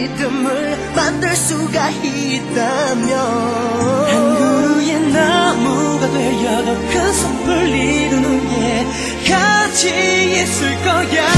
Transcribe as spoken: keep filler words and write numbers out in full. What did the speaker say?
믿음을 만들 수가 있다면 한 그루의 나무가 되어 더 큰 숲을 이루는 예 같이 있을 거야.